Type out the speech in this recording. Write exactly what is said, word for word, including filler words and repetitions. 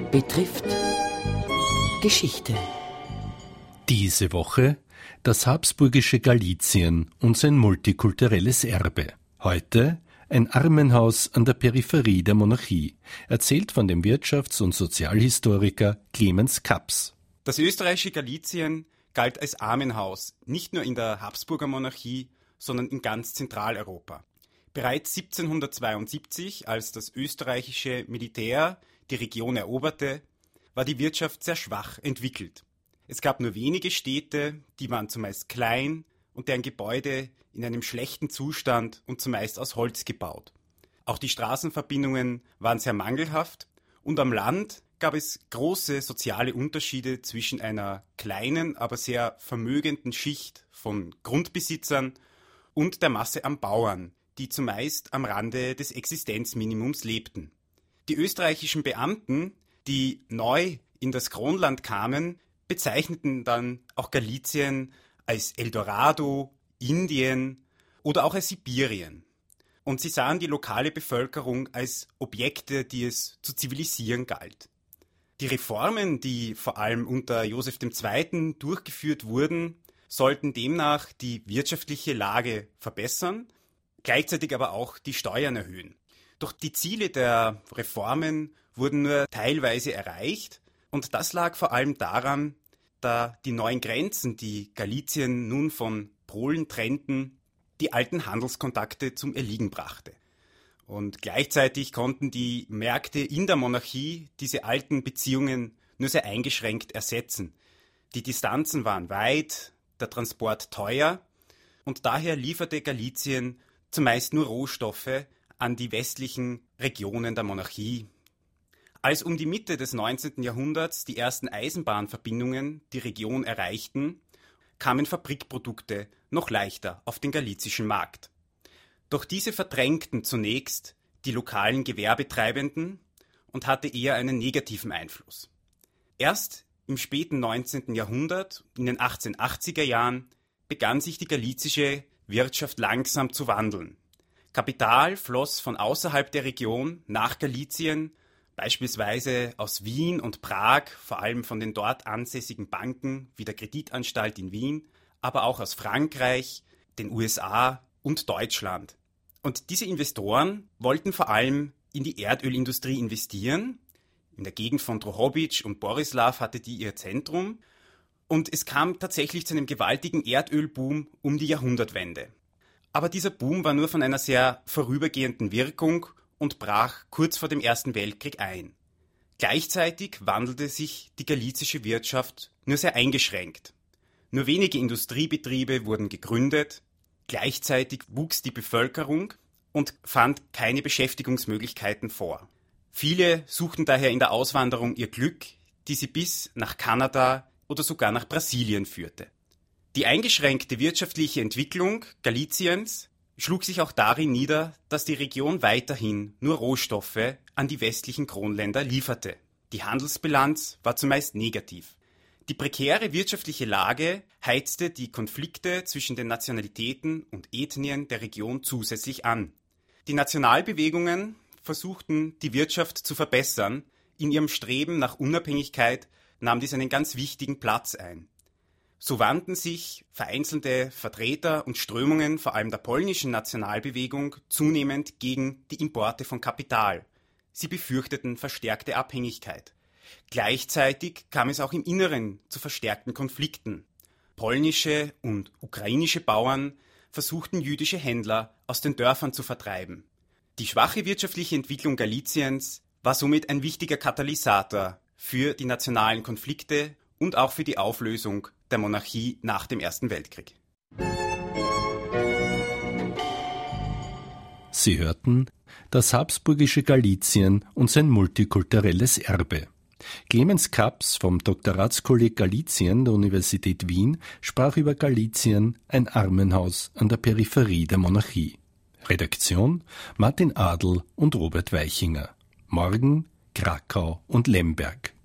betrifft Geschichte. Diese Woche das habsburgische Galizien und sein multikulturelles Erbe. Heute ein Armenhaus an der Peripherie der Monarchie, erzählt von dem Wirtschafts- und Sozialhistoriker Clemens Kaps. Das österreichische Galizien galt als Armenhaus, nicht nur in der Habsburger Monarchie, sondern in ganz Zentraleuropa. Bereits siebzehnhundertzweiundsiebzig, als das österreichische Militär die Region eroberte, war die Wirtschaft sehr schwach entwickelt. Es gab nur wenige Städte, die waren zumeist klein und deren Gebäude in einem schlechten Zustand und zumeist aus Holz gebaut. Auch die Straßenverbindungen waren sehr mangelhaft und am Land gab es große soziale Unterschiede zwischen einer kleinen, aber sehr vermögenden Schicht von Grundbesitzern und der Masse an Bauern, die zumeist am Rande des Existenzminimums lebten. Die österreichischen Beamten, die neu in das Kronland kamen, bezeichneten dann auch Galizien als Eldorado, Indien oder auch als Sibirien. Und sie sahen die lokale Bevölkerung als Objekte, die es zu zivilisieren galt. Die Reformen, die vor allem unter Joseph der Zweite durchgeführt wurden, sollten demnach die wirtschaftliche Lage verbessern, gleichzeitig aber auch die Steuern erhöhen. Doch die Ziele der Reformen wurden nur teilweise erreicht und das lag vor allem daran, da die neuen Grenzen, die Galizien nun von Polen trennten, die alten Handelskontakte zum Erliegen brachte. Und gleichzeitig konnten die Märkte in der Monarchie diese alten Beziehungen nur sehr eingeschränkt ersetzen. Die Distanzen waren weit, der Transport teuer und daher lieferte Galizien zumeist nur Rohstoffe an die westlichen Regionen der Monarchie. Als um die Mitte des neunzehnten Jahrhunderts die ersten Eisenbahnverbindungen die Region erreichten, kamen Fabrikprodukte noch leichter auf den galizischen Markt. Doch diese verdrängten zunächst die lokalen Gewerbetreibenden und hatte eher einen negativen Einfluss. Erst im späten neunzehnten Jahrhundert, in den achtzehnhundertachtziger Jahren, begann sich die galizische Wirtschaft langsam zu wandeln. Kapital floss von außerhalb der Region nach Galizien, beispielsweise aus Wien und Prag, vor allem von den dort ansässigen Banken wie der Kreditanstalt in Wien, aber auch aus Frankreich, den U S A und Deutschland. Und diese Investoren wollten vor allem in die Erdölindustrie investieren. In der Gegend von Drohobych und Borislav hatte die ihr Zentrum. Und es kam tatsächlich zu einem gewaltigen Erdölboom um die Jahrhundertwende. Aber dieser Boom war nur von einer sehr vorübergehenden Wirkung und brach kurz vor dem Ersten Weltkrieg ein. Gleichzeitig wandelte sich die galizische Wirtschaft nur sehr eingeschränkt. Nur wenige Industriebetriebe wurden gegründet, gleichzeitig wuchs die Bevölkerung und fand keine Beschäftigungsmöglichkeiten vor. Viele suchten daher in der Auswanderung ihr Glück, die sie bis nach Kanada oder sogar nach Brasilien führte. Die eingeschränkte wirtschaftliche Entwicklung Galiziens schlug sich auch darin nieder, dass die Region weiterhin nur Rohstoffe an die westlichen Kronländer lieferte. Die Handelsbilanz war zumeist negativ. Die prekäre wirtschaftliche Lage heizte die Konflikte zwischen den Nationalitäten und Ethnien der Region zusätzlich an. Die Nationalbewegungen versuchten, die Wirtschaft zu verbessern. In ihrem Streben nach Unabhängigkeit nahm dies einen ganz wichtigen Platz ein. So wandten sich vereinzelte Vertreter und Strömungen, vor allem der polnischen Nationalbewegung, zunehmend gegen die Importe von Kapital. Sie befürchteten verstärkte Abhängigkeit. Gleichzeitig kam es auch im Inneren zu verstärkten Konflikten. Polnische und ukrainische Bauern versuchten jüdische Händler aus den Dörfern zu vertreiben. Die schwache wirtschaftliche Entwicklung Galiziens war somit ein wichtiger Katalysator für die nationalen Konflikte und auch für die Auflösung der Monarchie nach dem Ersten Weltkrieg. Sie hörten das habsburgische Galizien und sein multikulturelles Erbe. Clemens Kaps vom Doktoratskolleg Galizien der Universität Wien sprach über Galizien, ein Armenhaus an der Peripherie der Monarchie. Redaktion Martin Adl und Robert Weichinger. Morgen Krakau und Lemberg.